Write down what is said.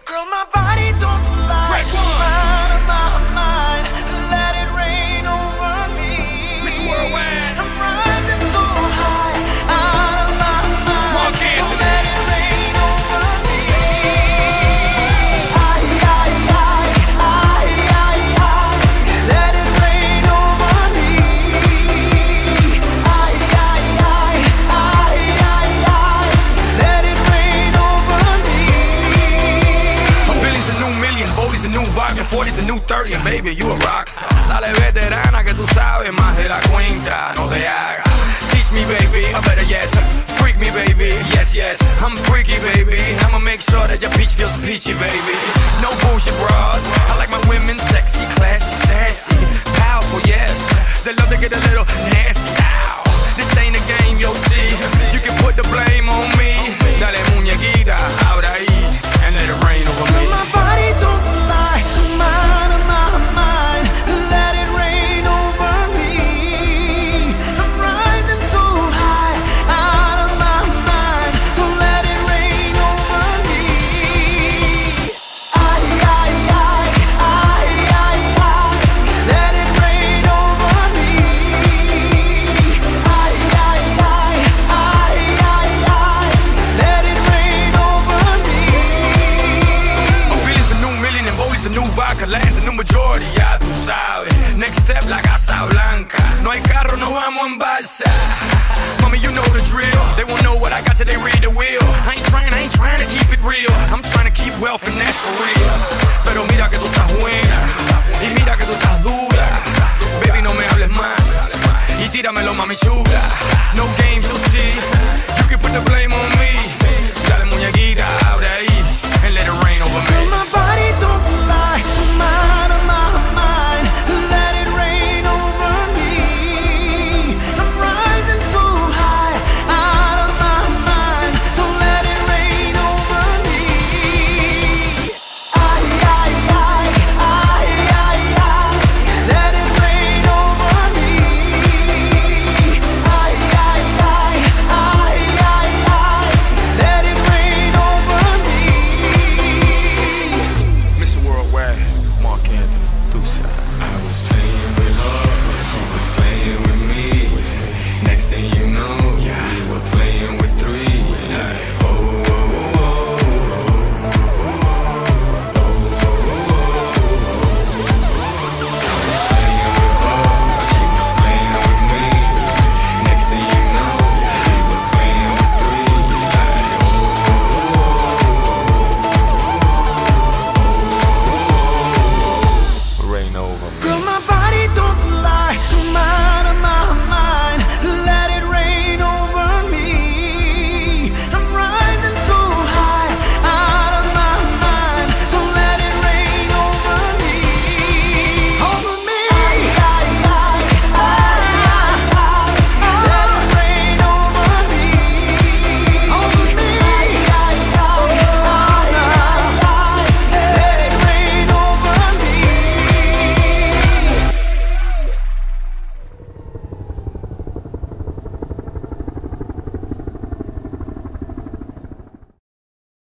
Girl, my body don't lie. Out of my mind, let it rain over me. Mr. Worldwide. I'm rising so high, out of my mind. So let it rain over me. Let it rain over me. Let it rain over me. A Billy's a new million, Bodie's a new vibe, and 40's a new 30, and baby, you a rockstar. Dale veterana que tú sabes más de la cuenta, no te hagas. Teach me, baby, or better yet, freak me, baby. Yes, yes, I'm freaky, baby. I'ma make sure that your peach feels peachy, baby. No bullshit bras. I like my women sexy, classy, sassy, powerful, yes. They love to get a little nasty. Ow. This ain't a game, you'll see. You can put the blame on me. Dale muñequita, ahora ahí, and let it rain over me. My body don't lie, I'm out of my mind. Let it rain over me. I'm rising so high, out of my mind. So let it rain over me. Let it rain over me. Let it rain over me. Oh, Billy's a new million and Bodie's a new vodka, Lance a new majority, ya tú sabes. Next step, la Casa Blanca. No hay carro, no vamos en balsa. Mommy, you know the drill. They won't know what I got till they read the wheel. I ain't trying to keep it real. I'm trying to keep wealth and that's for real. Pero mira que tú estás buena y mira que tú estás dura. Baby, no me hables más y tíramelo, mami chula. No games, you'll see. You can put the blame on